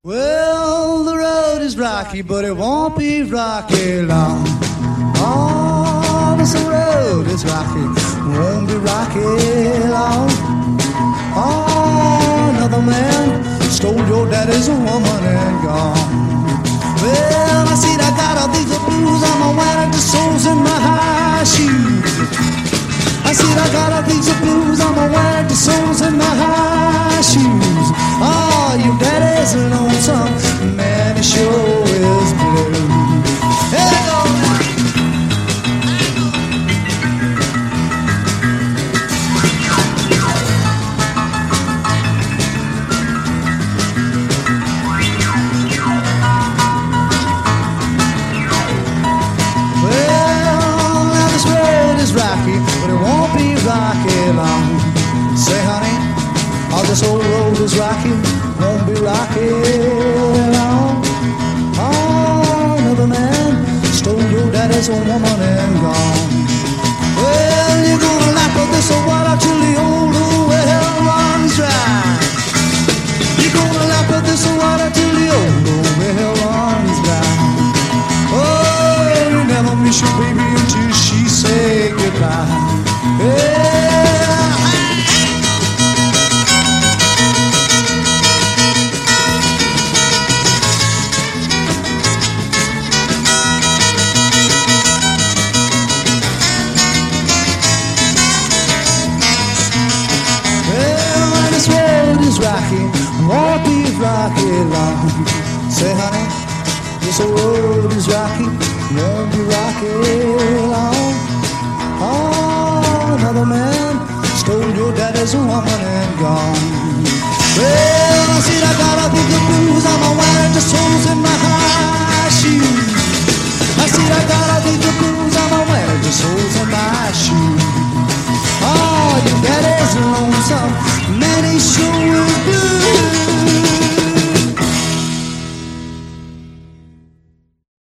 Well, the road is rocky, but it won't be rocky long. Oh, this road is rocky, won't be rocky long. Oh, another man stole your daddy's woman and gone. Well, I see I got all these blues, I'm wearing the soles in my high shoes. I see I got all these blues, I'm wearing the soles in my high shoes. Oh, your daddy's lonesome, man, he sure is blue. Hey, rocky, but it won't be rocky long. Say, honey, all this old road is rocky, won't be rocky long. Oh, another man stole your daddy's old woman and gone. Well, you're gonna lap of this old water till the old well runs dry. You're gonna lap of this old water till the old well runs dry. Oh, you never miss your baby until she say goodbye. Well, this road is rocky, won't be rocky long. Say, honey, this road is rocky, won't be rocky long. Oh, another man stole your daddy's woman and gone. Well, I see I got all these blues, I'm wearing the soles in my high shoes. I see I got all these blues, I'm wearing the soles in my shoes. Oh, your daddy's lonesome, man, he sure is.